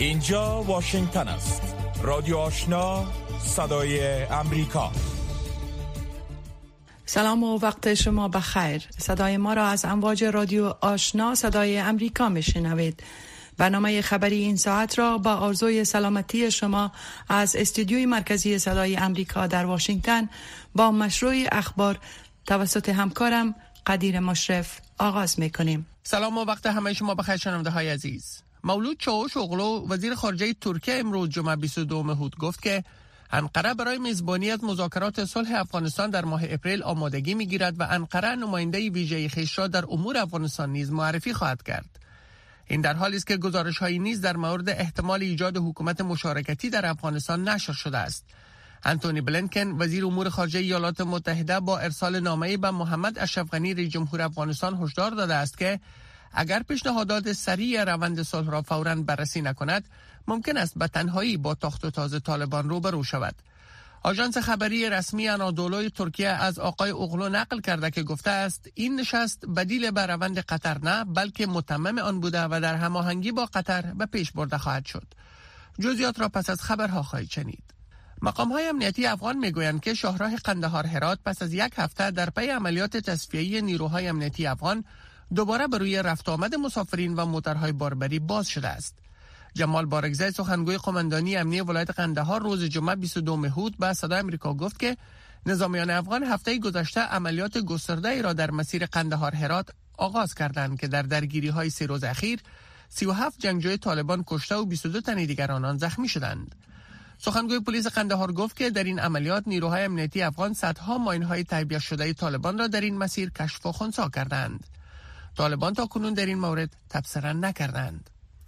اینجا واشنگتن است. رادیو آشنا، صدای امریکا. سلام و وقت شما بخیر. صدای ما را از امواج رادیو آشنا صدای امریکا میشنوید. برنامه خبری این ساعت را با آرزوی سلامتی شما از استودیوی مرکزی صدای امریکا در واشنگتن با مشروع اخبار توسط همکارم قدیر مشرف آغاز میکنیم. سلام و وقت همه شما بخیر شنونده های عزیز. مولود چاوشوغلو وزیر خارجه ترکیه امروز جمعه 22 مهر گفت که انقره برای میزبانی از مذاکرات صلح افغانستان در ماه اپریل آمادگی میگیرد و انقره نماینده ویژه خویش را در امور افغانستان نیز معرفی خواهد کرد. این در حالی است که گزارش‌هایی نیز در مورد احتمال ایجاد حکومت مشارکتی در افغانستان نشر شده است. انتونی بلینکن وزیر امور خارجه ایالات متحده با ارسال نامه‌ای به محمد اشرف غنی رئیس جمهور افغانستان هشدار داده است که اگر پیشنهادات سریع روند صلح را فوراً بررسی نکند، ممکن است به تنهایی با تاخت و تاز طالبان روبرو شود. آژانس خبری رسمی آنادولوی ترکیه از آقای اوغلو نقل کرده که گفته است این نشست بدیل به روند قطر نه بلکه متمم آن بوده و در هماهنگی با قطر به پیش برده خواهد شد. جزئیات را پس از خبرها خواهید شنید. مقام‌های امنیتی افغان می‌گویند که شاهراه قندهار هرات پس از یک هفته در پی عملیات تصفیه‌ای نیروهای امنیتی افغان دوباره بر روی رفت آمد مسافرین و موترهای باربری باز شده است. جمال بارگزای سخنگوی قماندانی امنیتی ولایت قندهار روز جمعه 22 مهر به صدای آمریکا گفت که نظامیان افغان هفته گذشته عملیات گسترده‌ای را در مسیر قندهار هرات آغاز کردند که در درگیری‌های 3 روز اخیر 37 جنگجوی طالبان کشته و 22 تن دیگر آنان زخمی شدند. سخنگوی پلیس قندهار گفت که در این عملیات نیروهای امنیتی افغان صدها ماین‌های تهیه شده طالبان را در این مسیر کشف و خنثی کردند. طالبان تا کنون در این مورد تبصره نکردند.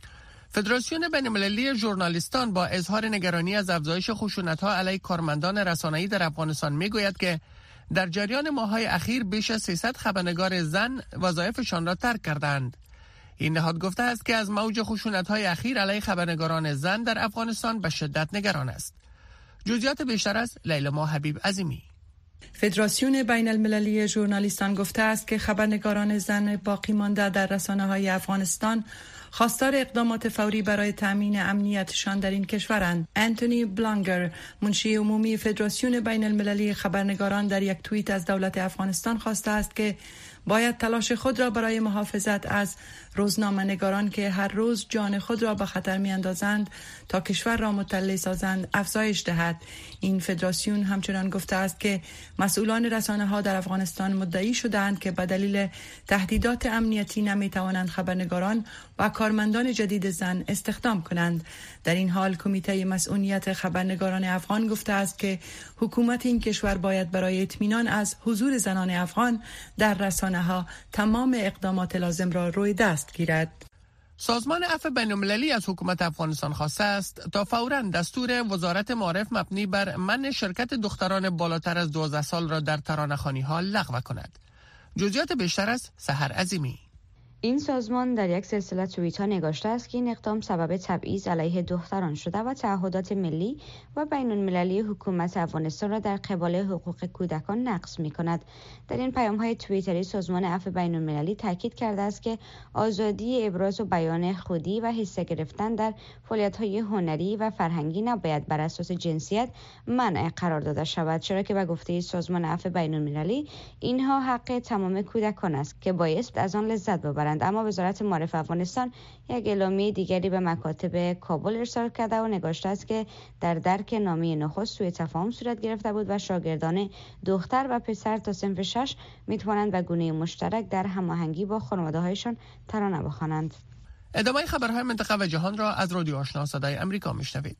فدراسیون بین‌المللی ژورنالیستان با اظهار نگرانی از افزایش خشونت‌ها علیه کارمندان رسانه‌ای در افغانستان می‌گوید که در جریان ماه‌های اخیر بیش از 300 خبرنگار زن وظایفشان را ترک کردند. این نهاد گفته است که از موج خشونت‌های اخیر علیه خبرنگاران زن در افغانستان به شدت نگران است. جزئیات بیشتر از لیلا حبیب عظیمی. فدراسیون بین المللی ژورنالیستان گفته است که خبرنگاران زن باقی مانده در رسانه‌های افغانستان خواستار اقدامات فوری برای تامین امنیتشان در این کشورند. انتونی بلانگر، منشی عمومی فدراسیون بین المللی خبرنگاران، در یک توییت از دولت افغانستان خواسته است که باید تلاش خود را برای محافظت از روزنامه‌نگاران که هر روز جان خود را به خطر می‌اندازند تا کشور را مطلع سازند افزایش دهد. این فدراسیون همچنان گفته است که مسئولان رسانه‌ها در افغانستان مدعی شدند که به دلیل تهدیدات امنیتی نمی‌توانند خبرنگاران و کارمندان جدید زن استخدام کنند. در این حال کمیته مسئولیت خبرنگاران افغان گفته است که حکومت این کشور باید برای اطمینان از حضور زنان افغان در رسانه‌ها تمام اقدامات لازم را روی دست گیرد. سازمان عفو بین‌المللی از حکومت افغانستان خواسته است تا فوراً دستور وزارت معارف مبنی بر منع شرکت دختران بالاتر از 12 سال را در ترانه‌خوانی‌ها لغو کند. جزئیات بیشتر از سحر عظیمی. این سازمان در یک سلسله توییت‌ها نگاشته است که این اقدام سبب تبعیض علیه دختران شده و تعهدات ملی و بین‌المللی حکومت افغانستان را در قبال حقوق کودکان نقض می‌کند. در این پیام‌های توییتری سازمان عفو بین‌المللی تاکید کرده است که آزادی ابراز و بیان خودی و حصه گرفتن در فعالیت‌های هنری و فرهنگی نباید بر اساس جنسیت منع قرار داده شود، چرا که به گفته سازمان عفو بین‌المللی اینها حق تمام کودکان است که بایست از آن لذت ببرند. اما وزارت معارف افغانستان یک اعلامیه دیگری به مکاتب کابل ارسال کرده و نگاشته است که در درک نامه نخست سوء تفاهم صورت گرفته بود و شاگردان دختر و پسر تا صنف 6 میتوانند به گونه مشترک در هماهنگی با خانواده‌هایشان ترانه بخوانند. ادامه خبرهای منطقه و جهان را از رادیو آشنا صدای امریکا میشنوید.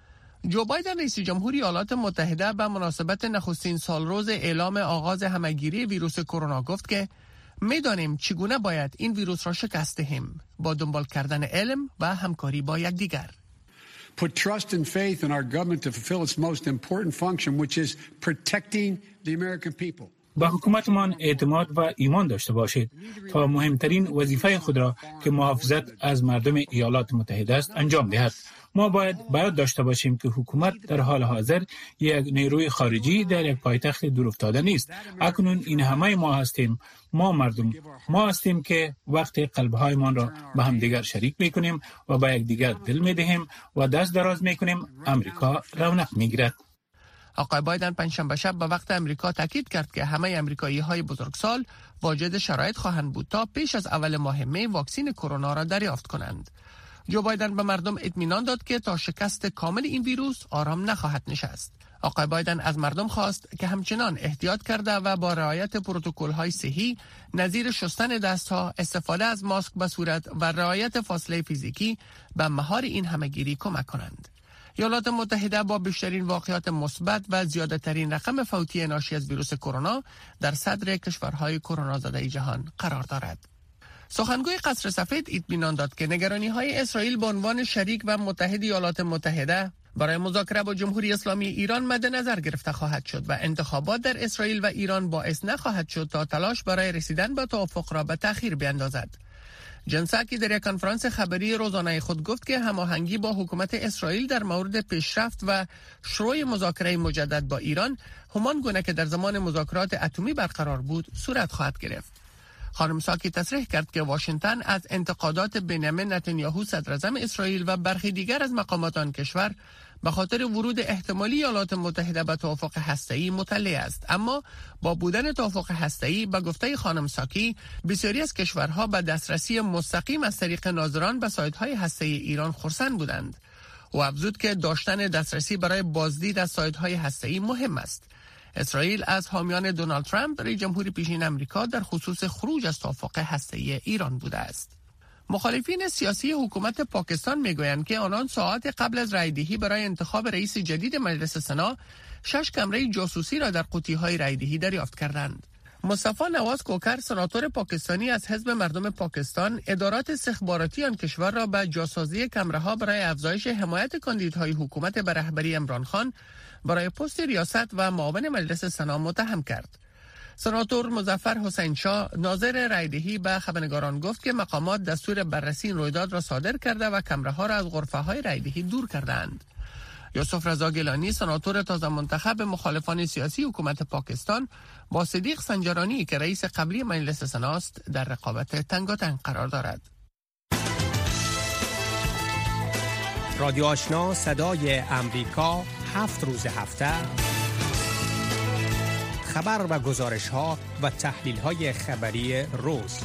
جو بایدن رئیس جمهور ایالات متحده به مناسبت نخستین سالروز اعلام آغاز همهگیری ویروس کرونا گفت که می‌دانیم چگونه باید این ویروس را شکست دهیم با دنبال کردن علم و همکاری با یکدیگر. Put trust and faith in our government to fulfill its most important function, which is protecting the American people. با حکومتمان اعتماد و ایمان داشته باشید تا مهمترین وظیفه خود را که محافظت از مردم ایالات متحده است انجام دهد. ما باید داشته باشیم که حکومت در حال حاضر یک نیروی خارجی در یک پایتخت دورافتاده نیست. اکنون این همه ما هستیم، ما مردم، ما هستیم که وقتی قلب‌هایمان را به هم دیگر شریک می‌کنیم و به یک دیگر دل می‌دهیم و دست دراز می‌کنیم، امریکا رونق می‌گیرد. آقای بایدن پنجشنبه شب به وقت امریکا تاکید کرد که همه امریکایی‌های بزرگسال واجد شرایط خواهند بود تا پیش از اول ماه می واکسن کرونا را دریافت کنند. جو بایدن به مردم اطمینان داد که تا شکست کامل این ویروس آرام نخواهد نشست. آقای بایدن از مردم خواست که همچنان احتیاط کرده و با رعایت پروتکل‌های صحی نظیر شستن دست‌ها، استفاده از ماسک به صورت و رعایت فاصله فیزیکی به مهار این همه‌گیری کمک کنند. ایالات متحده با بیشترین واقعات مثبت و زیاده‌ترین رقم فوتی ناشی از ویروس کرونا در صدر کشورهای کرونا زده جهان قرار دارد. سخنگوی قصر سفید اطمینان داد که نگرانی‌های اسرائیل به عنوان شریک و متحد ایالات متحده برای مذاکره با جمهوری اسلامی ایران مد نظر گرفته خواهد شد و انتخابات در اسرائیل و ایران باعث نخواهد شد تا تلاش برای رسیدن به توافق را به تأخیر بیندازد. جن ساکی در یک کنفرانس خبری روزانه خود گفت که هماهنگی با حکومت اسرائیل در مورد پیشرفت و شروع مذاکره مجدد با ایران همان گونه که در زمان مذاکرات اتمی برقرار بود صورت خواهد گرفت. خانم ساکی تصریح کرد که واشنگتن از انتقادات بنیامین نتانیاهو صدراعظم اسرائیل و برخی دیگر از مقامات آن کشور به خاطر ورود احتمالی ایالات متحده به توافق هسته‌ای مطلع است، اما با بودن توافق هسته‌ای به گفته خانم ساکی بسیاری از کشورها به دسترسی مستقیم از طریق ناظران به سایت‌های هسته‌ای ایران خرسند بودند. او افزود که داشتن دسترسی برای بازدید از سایت‌های هسته‌ای مهم است. اسرائیل از حامیان دونالد ترامپ رئیس جمهور پیشین آمریکا در خصوص خروج از توافق هسته‌ای ایران بوده است. مخالفین سیاسی حکومت پاکستان میگویند که آنان ساعات قبل از رایدهی برای انتخاب رئیس جدید مجلس سنا 6 کمره جاسوسی را در قوطی‌های رایدهی دریافت کردند. مصطفی نواز کوکر، سناتور پاکستانی از حزب مردم پاکستان، ادارات استخباراتی آن کشور را به جاسازی کمره‌ها برای افزایش حمایت کاندیدای حکومت به رهبری عمران خان برای پست ریاست و معاون مجلس سنا متهم کرد. سناتور مظفر حسین شاه، ناظر رایدهی، به خبرنگاران گفت که مقامات دستور بررسی این رویداد را صادر کرده و کمره‌ها را از غرفه‌های رایدهی دور کردند. یوسف رضا گیلانی، سناتور تازه منتخب مخالفان سیاسی حکومت پاکستان، با صدیق سنجرانی که رئیس قبلی مجلس سناست در رقابت تنگاتنگ قرار دارد. رادیو آشنا صدای امریکا 7 روز هفته خبر و گزارش ها و تحلیل های خبری روز.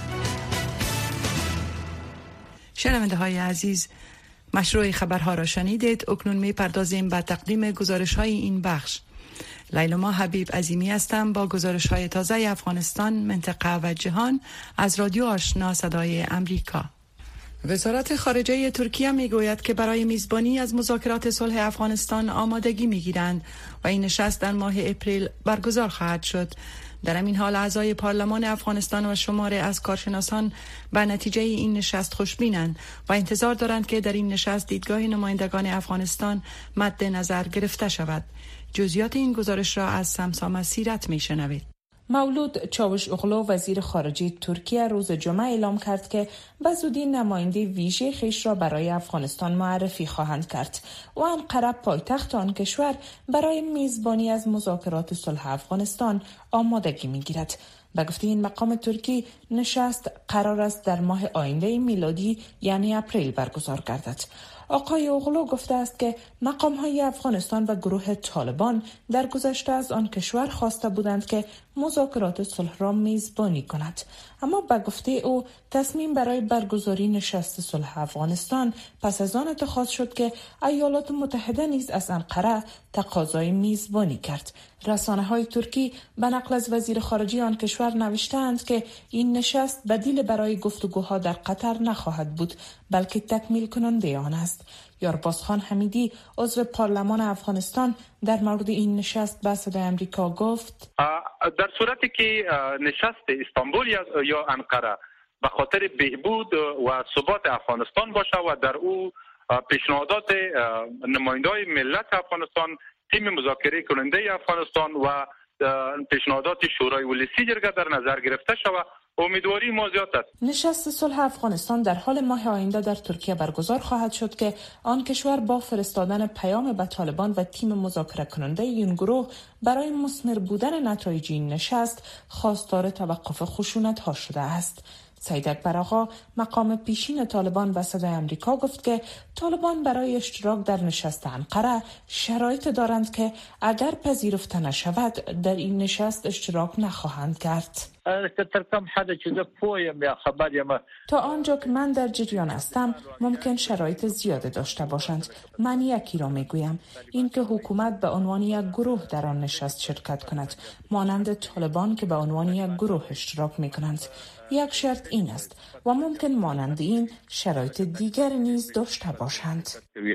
شنونده های عزیز، مشروع خبرها را شنیدید. اکنون می پردازیم به تقدیم گزارش های این بخش. لیلما حبیب عظیمی هستم با گزارش های تازه افغانستان، منطقه و جهان از رادیو آشنا صدای امریکا. وزارت خارجه ترکیه میگوید که برای میزبانی از مذاکرات صلح افغانستان آمادگی میگیرند و این نشست در ماه اپریل برگزار خواهد شد. در همین حال اعضای پارلمان افغانستان و شماری از کارشناسان به نتیجه این نشست خوشبینند و انتظار دارند که در این نشست دیدگاه نمایندگان افغانستان مد نظر گرفته شود. جزئیات این گزارش را از سمسام سیرت میشنوید. مولود چاوشاغلو، وزیر خارجه ترکیه، روز جمعه اعلام کرد که به زودی نماینده ویژه خویش را برای افغانستان معرفی خواهند کرد و انقره، پایتخت آن کشور، برای میزبانی از مذاکرات صلح افغانستان آمادگی می‌گیرد. به گفته این مقام ترکی، نشست قرار است در ماه آینده میلادی یعنی اپریل برگزار گردد. آقای اوغلو گفته است که مقام‌های افغانستان و گروه طالبان در گذشته از آن کشور خواسته بودند که مذاکرات صلح را میزبانی کند، اما به گفته او تصمیم برای برگزاری نشست صلح افغانستان پس از آن اتخاذ شد که ایالات متحده نیز از انقره تقاضای میزبانی کرد. رسانه‌های ترکی به نقل از وزیر خارجه آن کشور نوشتند که این نشست بدیل برای گفتگوها در قطر نخواهد بود، بلکه تکمیل کننده آن است. یاربازخان حمیدی، عضو پارلمان افغانستان، در مورد این نشست به صدای امریکا گفت: در صورتی که نشست استانبول یا انقره به خاطر بهبود و ثبات افغانستان باشه و در او پیشنهادات نماینده‌های ملت افغانستان، تیم مذاکره کننده افغانستان و پیشنهادات شورای ولسی جرگه در نظر گرفته شود امیدواری ما زیاد است. نشست صلح افغانستان در حال ماه آینده در ترکیه برگزار خواهد شد که آن کشور با فرستادن پیام به طالبان و تیم مذاکره کننده این گروه برای مثمر بودن نتایج این نشست خواستار توقف خشونت ها شده است. سید اکبر آقا مقام پیشین طالبان و صدای آمریکا گفت که طالبان برای اشتراک در نشست انقره شرایط دارند که اگر پذیرفته نشود در این نشست اشتراک نخواهند کرد. تا آنجا که من در جریان هستم ممکن شرایط زیاده داشته باشند. من یکی را میگویم، این که حکومت به عنوان یک گروه در آن نشست شرکت کند، مانند طالبان که به عنوان یک گروه اشتراک میکنند. یک شرط این است و ممکن مانند این شرایط دیگر نیز داشته باشند.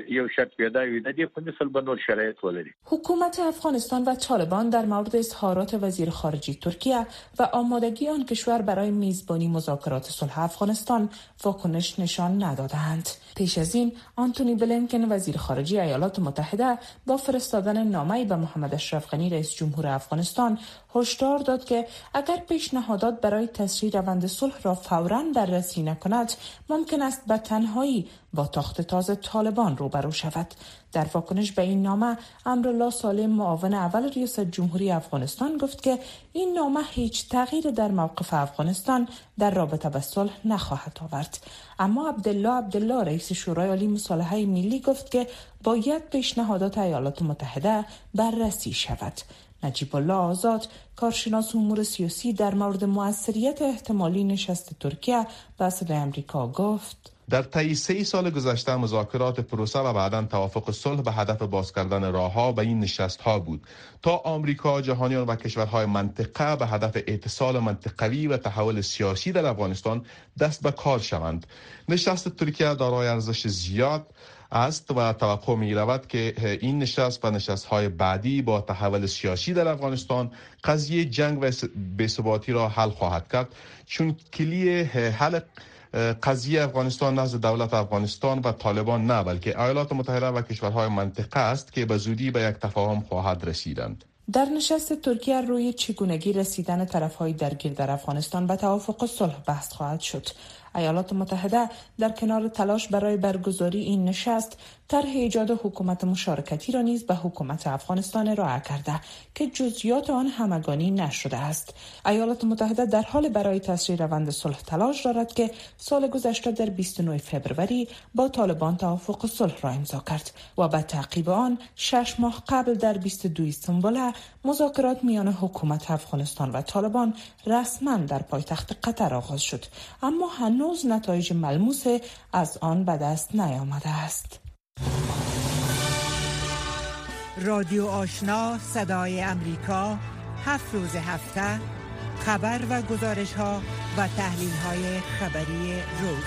حکومت افغانستان و طالبان در مورد اظهارات وزیر خارجه ترکیه و آمادگی آن کشور برای میزبانی مذاکرات صلح افغانستان واکنش نشان ندادند. پیش از این آنتونی بلینکن وزیر خارجه ایالات متحده با فرستادن نامه‌ای به محمد اشرف غنی رئیس جمهور افغانستان هشدار داد که اگر پیشنهادات برای تسریع روند صلح را فوراً بررسی نکند ممکن است به تنهایی با تاخت تاز طالبان روبرو شود. در واکنش به این نامه امرالله سالم معاون اول ریاست جمهوری افغانستان گفت که این نامه هیچ تغییر در موقف افغانستان در رابطه با صلح نخواهد آورد. اما عبدالله رئیس شورای عالی مصالحه ملی گفت که باید پیشنهادات ایالات متحده بررسی شود. نجیب الله آزاد کارشناس امور سیاسی در مورد موثریت احتمالی نشست ترکیه به صدای آمریکا گفت: در طی 3 سال گذشته مذاکرات پروسه و بعداً توافق صلح به هدف باز کردن راه‌ها به این نشست‌ها بود تا آمریکا، جهانیان و کشورهای منطقه به هدف اتصال منطقوی و تحول سیاسی در افغانستان دست به کار شوند. نشست ترکیه دارای ارزش زیاد است و توقع می رود که این نشست و نشست‌های بعدی با تحول سیاسی در افغانستان قضیه جنگ و بی‌ثباتی را حل خواهد کرد، چون کلی حل قضیه افغانستان نزد دولت افغانستان و طالبان نه، بلکه ایالات متحده و کشورهای منطقه است که به زودی به یک تفاهم خواهد رسیدند. در نشست ترکیه روی چگونگی رسیدن طرف‌های درگیر در افغانستان به توافق صلح بحث خواهد شد. ایالات متحده در کنار تلاش برای برگزاری این نشست طرح ایجاد حکومت مشارکتی را نیز به حکومت افغانستان ارائه کرده که جزئیات آن همگانی نشده است. ایالات متحده در حال برای تسریع روند صلح تلاش دارد که سال گذشته در 29 فوریه با طالبان توافق صلح را امضا کرد و به تعقیب آن 6 ماه قبل در 22 استانبول مذاکرات میان حکومت افغانستان و طالبان رسما در پایتخت قطر آغاز شد، اما هنوز نتایج ملموس از آن به دست نیامده است. رادیو آشنا صدای امریکا 7 روز هفته خبر و گزارش ها و تحلیل های خبری روز.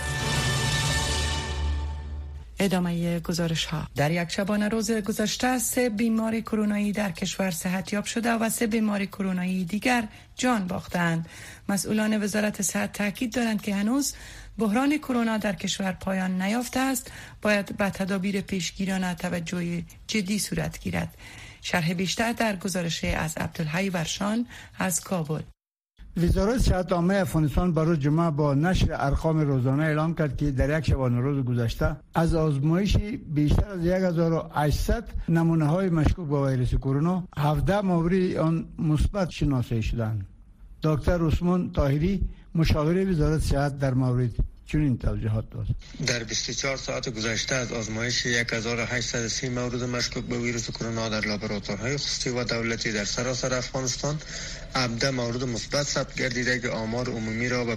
ادامه گزارش ها. در یک شبانه روز گذشته 3 بیمار کرونایی در کشور صحتیاب شده و 3 بیمار کرونایی دیگر جان باختند. مسئولان وزارت صحت تاکید دارند که هنوز بحران کرونا در کشور پایان نیافته است. باید به تدابیر پیشگیرانه توجه جدی صورت گیرد. شرح بیشتر در گزارش از عبدالحی ورشان از کابل. وزارت صحت عامه افغانستان برای جمعه با نشر ارقام روزانه اعلام کرد که در یک شبانه روز گذشته از آزمایشی بیشتر از 1800 نمونه های مشکوک به ویروس کرونا 17 مورد آن مثبت شناسایی شدند. دکتر عثمان طاهری مشاور وزارت صحت در مورد چنین توضیحات داد. در 24 ساعت گذشته از آزمایش 1830 مورد مشکوک به ویروس کرونا در لابراتوارهای خصوصی و دولتی در سراسر افغانستان 17 مورد مثبت ثبت گردیده که آمار عمومی را به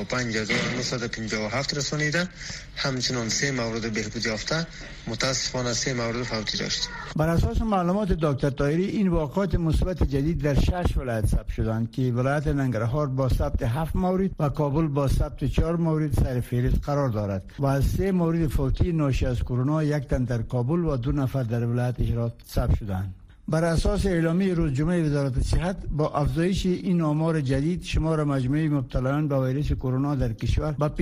55957 رسانیده. همچنین 3 مورد بهبود یافته، متاسفانه 3 مورد فوتی داشت. بر اساس معلومات دکتر طاهری این واقعات مثبت جدید در 6 ولایت ثبت شدند که ولایت ننگرهار با ثبت 7 مورد و کابل با ثبت 4 مورد سر فهرست قرار دارد و از 3 مورد فوتی ناشی از کرونا 1 تن در کابل و 2 نفر در ولایت هرات ثبت شدند. بر اساس اعلامیه روز جمعه وزارت صحت با افزایش این آمار جدید شمار مجموعی مبتلایان به ویروس کرونا در کشور به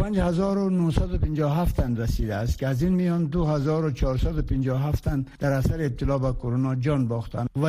55957 تن رسیده است که از این میان 2457 تن در اثر ابتلا به کرونا جان باختند و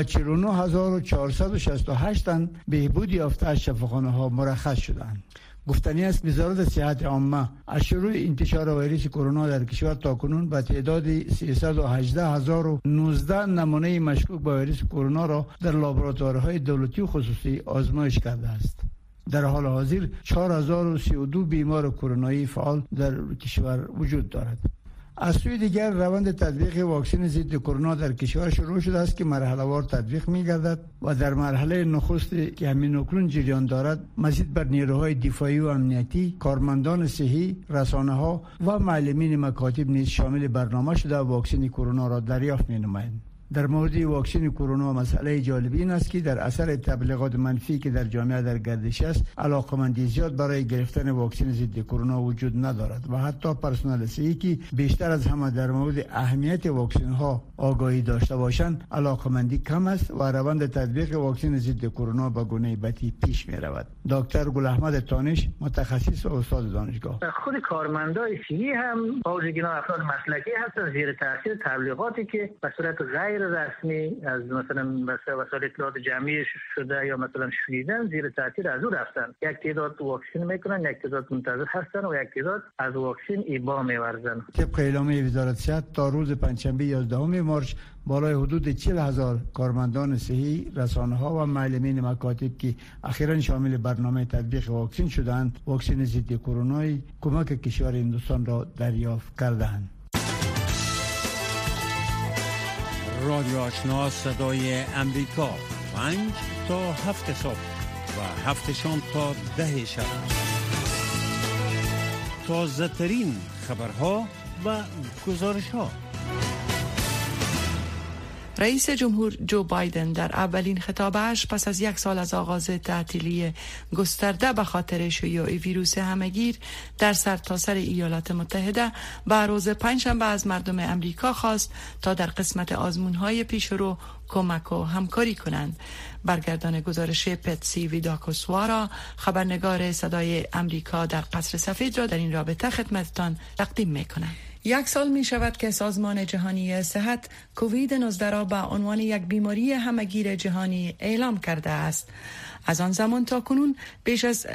49468 تن بهبود یافته از شفاخانه‌ها مرخص شدند. گفتنی است وزارت صحت عامه از شروع انتشار ویروس کرونا در کشور تاکنون به تعداد 318019 نمونه مشکوک به ویروس کرونا را در لابراتوارهای دولتی و خصوصی آزمایش کرده است. در حال حاضر 4032 بیمار کرونایی فعال در کشور وجود دارد. از سوی دیگر روند تطبیق واکسن ضد کرونا در کشور شروع شده است که مرحله وار تطبیق می‌گردد و در مرحله نخست که همین اکنون جریان دارد مزید بر نیروهای دفاعی و امنیتی، کارمندان صحی، رسانه‌ها و معلمین مکاتب نیز شامل برنامه شده واکسن کرونا را دریافت می‌نمایند. در مورد واکسن کرونا مسئله جالب این است که در اثر تبلیغات منفی که در جامعه در گردش است علاقمندی زیاد برای گرفتن واکسن ضد کرونا وجود ندارد و حتی پرسنل صحی که بیشتر از همه در مورد اهمیت واکسن ها آگاهی داشته باشند علاقمندی کم است و روند تطبیق واکسن ضد کرونا به گونه بدی پیش می رود. دکتر گل احمد تانش متخصص و استاد دانشگاه: خود کارمندای صحی هم با وجود اینا افراد مسلکی هستند زیر تاثیر تبلیغاتی که به صورت غیر رسمی از مثلا وسایل اطلاعات جمعی شده یا مثلا شنیدن زیر تاثیر از او رفتن. یک تعداد واکسن میکنن، یک تعداد منتظر هستن و یک تعداد از واکسن ایبا میورزن. طبق اعلامیه وزارت صحت تا روز پنجشنبه 11 مارس بالای حدود 40,000 کارمندان صحی، رسانه‌ها و معلمین مکاتب که اخیراً شامل برنامه تطبیق واکسن شدند واکسن ضد کرونا کمک کشور هندوستان را دریافت کردند. رادیو آشنا صدای امریکا 5 تا 7 صبح و 7 شام تا 10 شب. تازه ترین خبرها و گزارش ها. رئیس جمهور جو بایدن در اولین خطابش پس از 1 سال از آغاز تعطیلی گسترده به خاطر شیوع ویروس همهگیر در سرتاسر ایالات متحده به روز پنجشنبه از مردم امریکا خواست تا در قسمت آزمون‌های پیشرو کمک و همکاری کنند. برگردان گزارش پتسی ویداکوسوارا، خبرنگار صدای امریکا در قصر سفید را در این رابطه خدمتتان تقدیم می‌کنم. 1 سال می شود که سازمان جهانی صحت کووید 19 را به عنوان یک بیماری همهگیر جهانی اعلام کرده است. از آن زمان تا کنون بیش از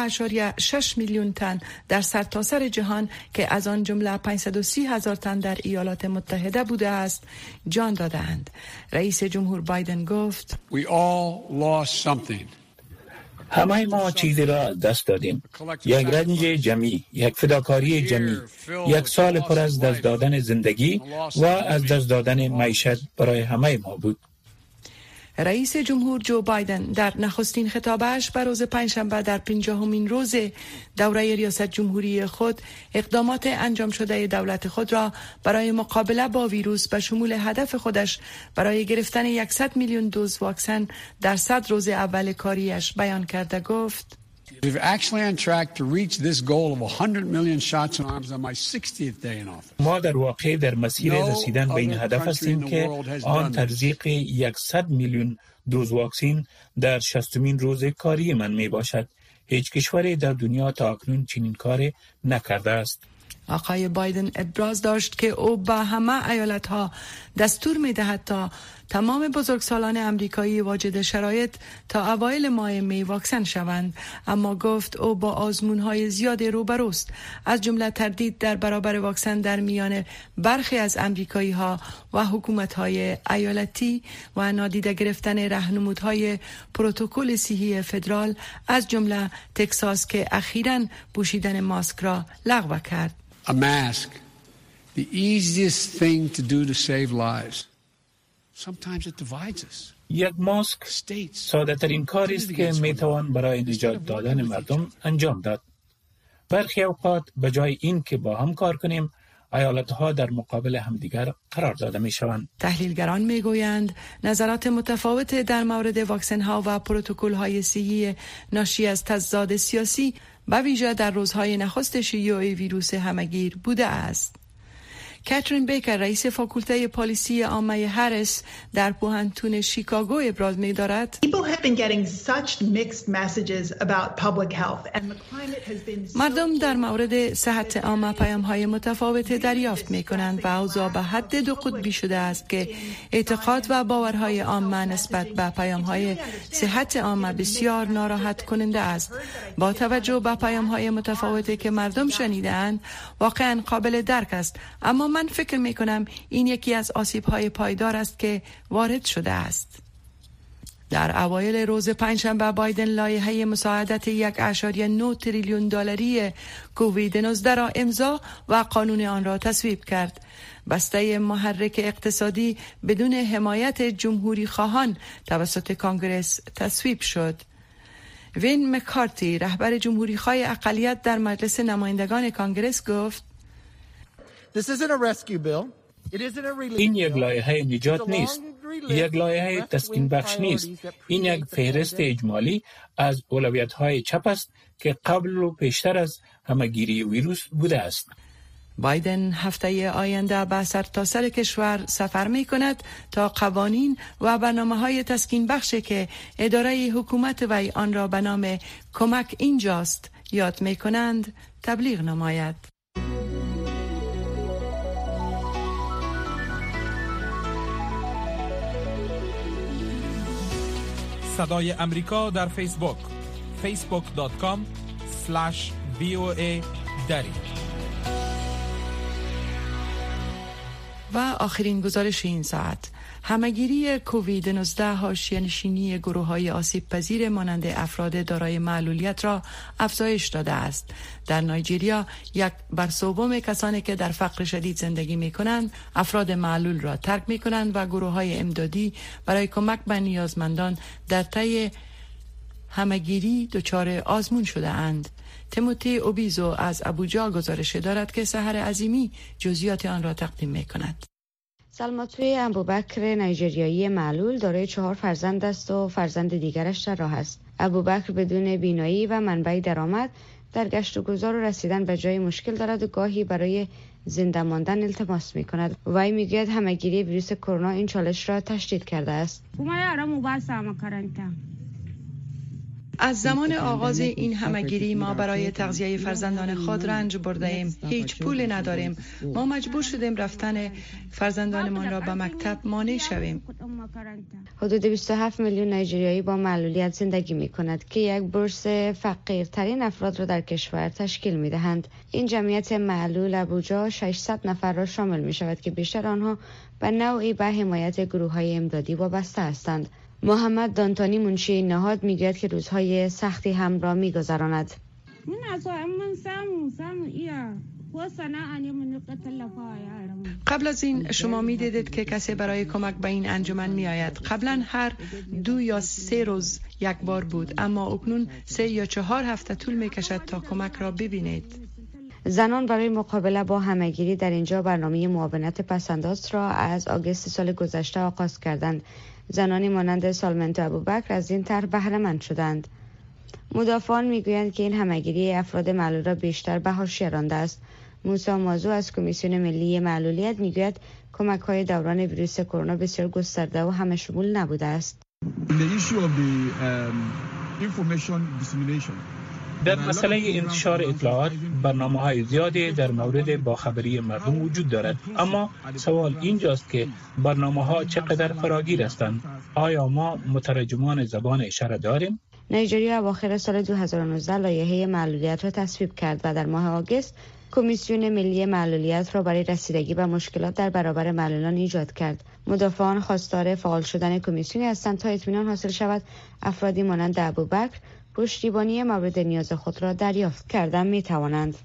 2.6 میلیون تن در سرتاسر جهان که از آن جمله 530,000 تن در ایالات متحده بوده است جان دادند. رئیس جمهور بایدن گفت: We all lost something. همه ما چیزی را دست دادیم. یک رنج جمعی، یک فداکاری جمعی، 1 سال پر از دست دادن زندگی و از دست دادن معیشت برای همه ما بود. رئیس جمهور جو بایدن در نخستین خطابش به روز پنجشنبه در 50مین روز دوره ریاست جمهوری خود اقدامات انجام شده دولت خود را برای مقابله با ویروس به شمول هدف خودش برای گرفتن 100 میلیون دوز واکسن در 100 روز اول کاریش بیان کرده گفت: We've actually on track to reach this goal of 100 million shots in arms on my 60th day in office. ما در واقع در مسیر رسیدن به این هدف هستیم که آن تزریق 100 میلیون دوز واکسن در 60مین روز کاری من می باشد. هیچ کشوری در دنیا تا اکنون چنین کاری نکرده است. آقای بایدن ابراز داشت که او به همه ایالت‌ها دستور می‌دهد تا تمام بزرگسالان امریکایی واجد شرایط تا اوایل ماه می واکسن شوند، اما گفت او با آزمون‌های زیاد روبروست، از جمله تردید در برابر واکسن در میان برخی از امریکایی‌ها و حکومت‌های ایالتی و نادیده گرفتن راهنمودهای پروتکل صحی فدرال از جمله تگزاس که اخیراً پوشیدن ماسک را لغو کرد. A mask, the easiest thing to do to save lives. Sometimes it divides us. یک ماسک ساده ترین کاری است که می توان برای نجات دادن مردم انجام داد. برخی اوقات به جای این که با هم کار کنیم، ایالت‌ها در مقابل همدیگر قرار داده می شوند. تحلیلگران می گویند نظرات متفاوت در مورد واکسن ها و پروتکل های صحی ناشی از تضاد سیاسی به ویژه در روزهای نخست شیوع ویروس همهگیر بوده است. کاترین بیکر رئیس فاکولته پالیسی عامه هریس در پوهنتون شیکاگو ابراز می‌دارد مردم در مورد صحت عامه پیام‌های متفاوت دریافت می‌کنند و اوضاع به حد دو قطبی شده است که اعتقاد و باورهای عامه نسبت به پیام‌های صحت عامه بسیار ناراحت کننده است. با توجه به پیام‌های متفاوتی که مردم شنیده‌اند واقعاً قابل درک است، اما من فکر می‌کنم این یکی از آسیب‌های پایدار است که وارد شده است. در اوایل روز پنجشنبه بایدن لایحه مساعدت 1.9 تریلیون دلاری کووید 19 را امضا و قانون آن را تصویب کرد. بسته محرک اقتصادی بدون حمایت جمهوری خواهان توسط کانگرس تصویب شد. وین مکارتی رهبر جمهوری خواه اقلیت در مجلس نمایندگان کانگرس گفت این یک لایحه نجات نیست، یک لایحه تسکین بخش نیست. این یک فهرست اجمالی از اولویت‌های چپ است که قبل و پیشتر از همه‌گیری ویروس بوده است. بایدن هفته آینده به سرتاسر کشور سفر می کند تا قوانین و برنامه‌های تسکین بخشی که اداره حکومت وی آن را به نام کمک اینجاست یاد می کنند تبلیغ نماید. صدای امریکا در فیسبوک facebook.com/VOA دری. و آخرین گزارش این ساعت، همه‌گیری کووید 19 حاشیه‌نشینی گروه‌های آسیب پذیر مانند افراد دارای معلولیت را افزایش داده است. در نایجریا 1/3 کسانی که در فقر شدید زندگی می‌کنند افراد معلول را ترک می‌کنند و گروه‌های امدادی برای کمک به نیازمندان در طی همه‌گیری دچار آزمون شده اند. تیموتی اوبیزو از ابوجا گزارش دارد که سحر عظیمی جزئیات آن را تقدیم می‌کند. سلماتوی ابوبکر نایجریایی معلول دارای 4 فرزند است و فرزند دیگرش در راه است. ابوبکر بدون بینایی و منبع درآمد در گشت و گذار و رسیدن به جای مشکل دارد و گاهی برای زنده ماندن التماس می‌کند. وی میگوید همه‌گیری ویروس کرونا این چالش را تشدید کرده است. از زمان آغاز این همه‌گیری ما برای تغذیه فرزندان خود رنج برده‌ایم. هیچ پول نداریم. ما مجبور شدیم رفتن فرزندانمان را به مکتب مانع شویم. حدود 27 میلیون نایجریایی با معلولیت زندگی می‌کند که یک بورس فقیرترین افراد را در کشور تشکیل می‌دهند. این جمعیت معلول ابوجا 600 نفر را شامل می‌شود که بیشتر آنها به نوعی به حمایت گروه‌های امدادی وابسته هستند. محمد دانتانی منشی این نهاد میگوید که روزهای سختی هم را میگذراند. قبل از این شما میدیدید که کسی برای کمک به این انجمن میآید. قبلا هر 2 یا 3 روز یک بار بود، اما اکنون 3 یا 4 هفته طول میکشد تا کمک را ببینید. زنان برای مقابله با همه‌گیری در اینجا برنامه معاونت پس‌انداز را از آگوست سال گذشته آغاز کردند. زنانی مانند سالمنتو ابوبکر از این طرح بهره مند شدند. مدافعان میگویند که این همه‌گیری افراد معلول را بیشتر به حاشیه رانده است. موسی مازو از کمیسیون ملی معلولیت میگوید کمک‌های دوران ویروس کرونا بسیار گسترده و همه شمول نبوده است. در مسئله انتشار اطلاعات برنامه‌های زیادی در مورد باخبری مردم وجود دارد، اما سوال اینجاست که برنامه‌ها چقدر فراگیر هستند. آیا ما مترجمان زبان اشاره داریم؟ نایجریا اواخر سال 2019 لایحه معلولیت را تصویب کرد و در ماه آگوست کمیسیون ملی معلولیت را برای رسیدگی به مشکلات در برابر معلولان ایجاد کرد. مدافعان خواستار فعال شدن کمیسیونی هستند تا اطمینان حاصل شود افرادی مانند ابوبکر پشتیبانی مورد نیاز خود را دریافت کردن می توانند.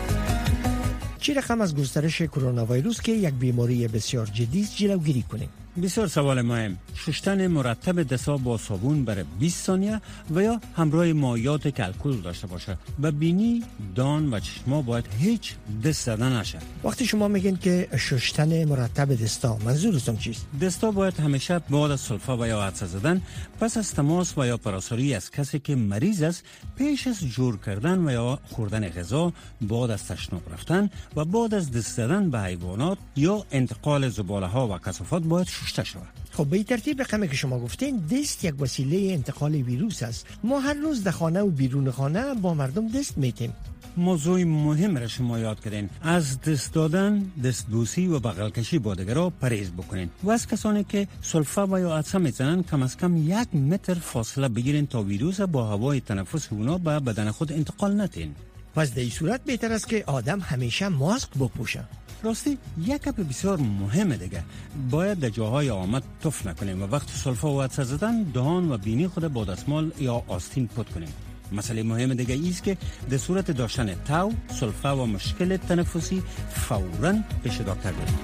چه رقم از گسترش کرونا ویروس که یک بیماری بسیار جدی است جلوگیری کنیم؟ بسیار سوال مهم. شستن مرتب دست‌ها با صابون برای 20 ثانیه و یا همراه مایعات که الکل داشته باشه و بینی، دان و چشما باید هیچ دست زدن نشه. وقتی شما میگین که شستن مرتب دستا، منظورتون چیست؟ دستا باید همیشه بعد از سلفا و یا عطسه زدن پس از تماس و یا پراساری از کسی که مریض است پیش از جور کردن و یا خوردن غذا، بعد از تشناب رفتن و بعد از دست زدن به حیوانات یا انتقال زباله ها و کثافات باید شسته شود. خب به ترتیب رقمی که شما گفتین دست یک وسیله انتقال ویروس است. ما هر روز در خانه و بیرون خانه با مردم دست میتیم. موضوع مهم را شما یاد کردین. از دست دادن، دستبوسی و بغل کشی با دیگران پرهیز بکنین و از کسانی که سلفا و یا عطسه میزنن کم از کم 1 متر فاصله بگیرین تا ویروس با هوای تنفس اونا به بدن خود انتقال ندین. پس در این صورت بهتر است که آدم همیشه ماسک بپوشه. راستی یک گپ بسیار مهمه دیگه، باید در جاهای آمد تف نکنیم و وقت سلفا و عطسه زدن دهان و بینی خود با دستمال یا آستین پاک کنیم. مسئله مهم دیگه ایست که در صورت داشتن تاو، سلفا و مشکل تنفسی فوراً پیش دکتر بریم.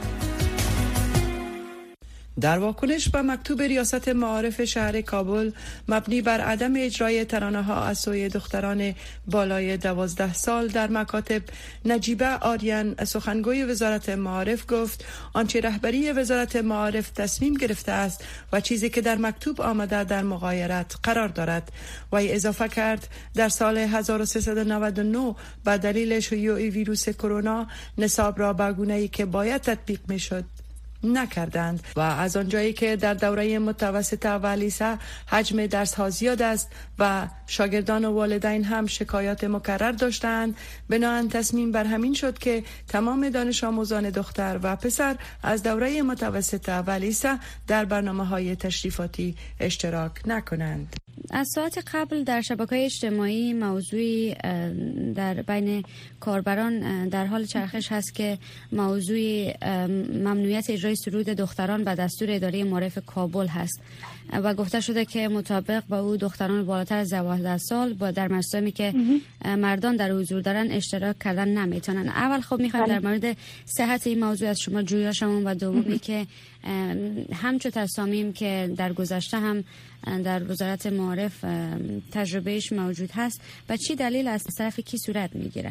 در واکنش به مکتوب ریاست معارف شهر کابل مبنی بر عدم اجرای ترانه‌ها از سوی دختران بالای 12 سال در مکاتب، نجیبه آریان سخنگوی وزارت معارف گفت آنچه رهبری وزارت معارف تصمیم گرفته است و چیزی که در مکتوب آمده در مغایرت قرار دارد. و اضافه کرد در سال 1399 به دلیل شیوع ویروس کرونا نصاب را به گونه‌ای که باید تطبیق می‌شد نکردند و از آنجایی که در دوره متوسطه و لیسه حجم درس ها زیاد است و شاگردان و والدین هم شکایات مکرر داشتند، بنابراین تصمیم بر همین شد که تمام دانش آموزان دختر و پسر از دوره متوسطه و لیسه در برنامه‌های تشریفاتی اشتراک نکنند. از ساعت قبل در شبکه‌های اجتماعی موضوعی در بین کاربران در حال چرخش هست که موضوع ممنوعیت اجرای سرود دختران به دستور اداره معارف کابل هست و گفته شده که مطابق با او دختران بالاتر از 12 سال با در مراسمی که مردان در حضور دارن اشتراک کردن نمیتونن. اول خب میخوایم در مورد صحت این موضوع از شما جویا شوم و دومی که همچون تصامیم که در گذشته هم در وزارت معارف تجربهش موجود هست و چی دلیل از طرف کی صورت میگیره؟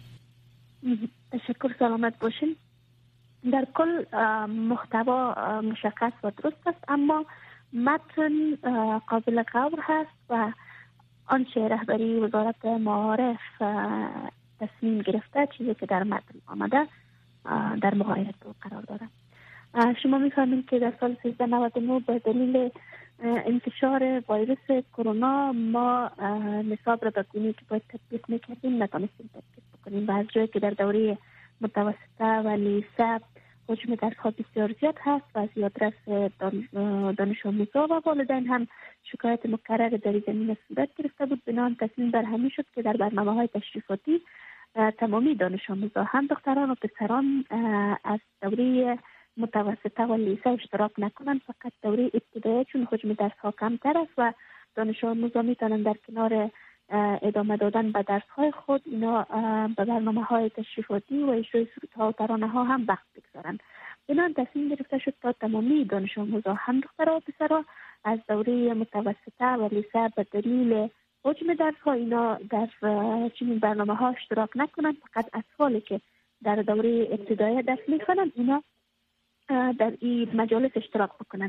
تشکر، سلامت باشین. در کل محتوا مشخص و درست است، اما متن قابل قبول هست و آنچه رهبری وزارت معارف تصمیم گرفته چیزی که در متن آمده در مغایرت قرار داره. شما می‌فهمید که در سال 1399 به دلیل انتشار ویروس کرونا ما نصاب را به گونه‌ای که باید تطبیق می‌کردیم نتونستیم تطبیق بکنیم و از جایی که در دوره متوسطه و لیسه حجم درس‌ها بسیار زیاد هست و از یادرس دانش آموزا و والدین هم شکایت مکرر در این زمینه صورت گرفته بود، بنابراین تصمیم بر همین شد که در برنامه‌های تشریفاتی تمامی دانش آموزا هم دختران و پسران از دوره متوسطه و لیسه اشتراک نکنند، فقط دوره ابتدایی چون حجم درس‌ها کمتر است و دانش آموزا میتونن در کنار ادامه دادن به درس‌های خود اینا به برنامه‌های تشریفاتی و اجرای سرودها و ترانه‌ها هم وقت بگذارن. بنابراین تصمیم گرفته شد تا تمامی دانش آموزا هم دخترها و پسرها از دوره متوسطه و لیسه به دلیل حجم درس‌ها اینا در چنین برنامه‌ها اشتراک نکنند، فقط اطفالی که در دوره ابتدایی درس می‌خوانند اینا در این مجالس اشتراک بکنند.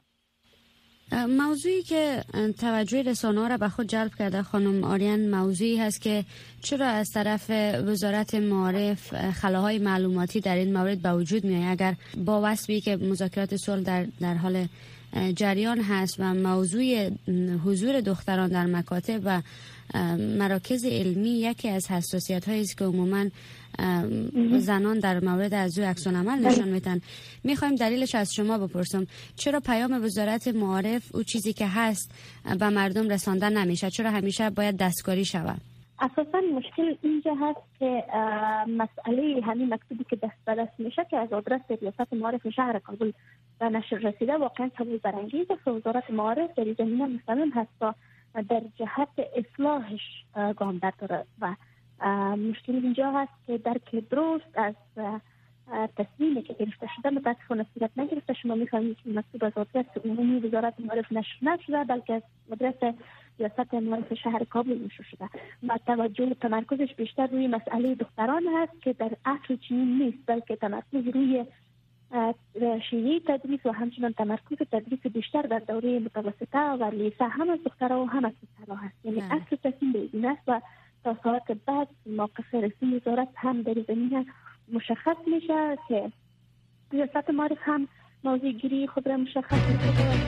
موضوعی که توجه رسانه‌ها را به خود جلب کرده خانم آریان موضوعی هست که چرا از طرف وزارت معارف خلاهای معلوماتی در این مورد به وجود میاد اگر با وصفی که مذاکرات صلح در حال جریان هست و موضوع حضور دختران در مکاتب و مراکز علمی یکی از حساسیت‌هایی است که عموماً زنان در مورد از او عکس العمل نشان میدن. میخوایم دلیلش از شما بپرسم چرا پیام وزارت معارف او چیزی که هست به مردم رسانده نمیشه؟ چرا همیشه باید دستکاری شود؟ اساساً مشکل اینجا هست که مسئله همین مکتوبی که دست به دست میشه که از آدرس ریاست معارف شهر کابل به نشر رسیده واقعا قبول برانگیز است. وزارت معارف در این زمینه مصمم هست تا در جهت اصلاحش گام بردارد و مشکل اینجا هست که درک درست از تصمیمی که گرفته شده متاسفانه صورت نگرفته. شما می‌فهمید که مکتوب از آدرس عمومی وزارت معارف نشر نشده، بلکه از آدرس ریاست معارف شهر کابل نشر شده و توجه تمرکزش بیشتر روی مسئله دختران هست که در اصل چنین نیست، بلکه تمرکز روی شیوه تدریس و همچنین تمرکز تدریس بیشتر در دوره متوسطه و لیسه هم از دخترها و هم از پسرها هست. یعنی اصل تصمیم به این است و تا ساعت بعد موقف رسمی وزارت هم در زمینه مشخص میشه که ریاست معارف هم موضوع گیری خود را مشخص میکنه.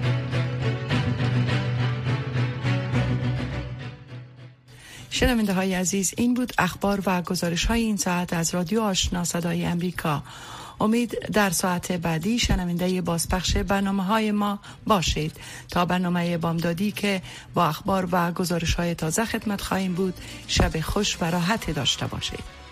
شنونده های عزیز، این بود اخبار و گزارش های این ساعت از رادیو آشنا صدای امریکا. امید در ساعت بعدی شنونده بازپخش برنامه های ما باشید. تا برنامه بامدادی که با اخبار و گزارش های تازه خدمت خواهیم بود، شب خوش و راحت داشته باشید.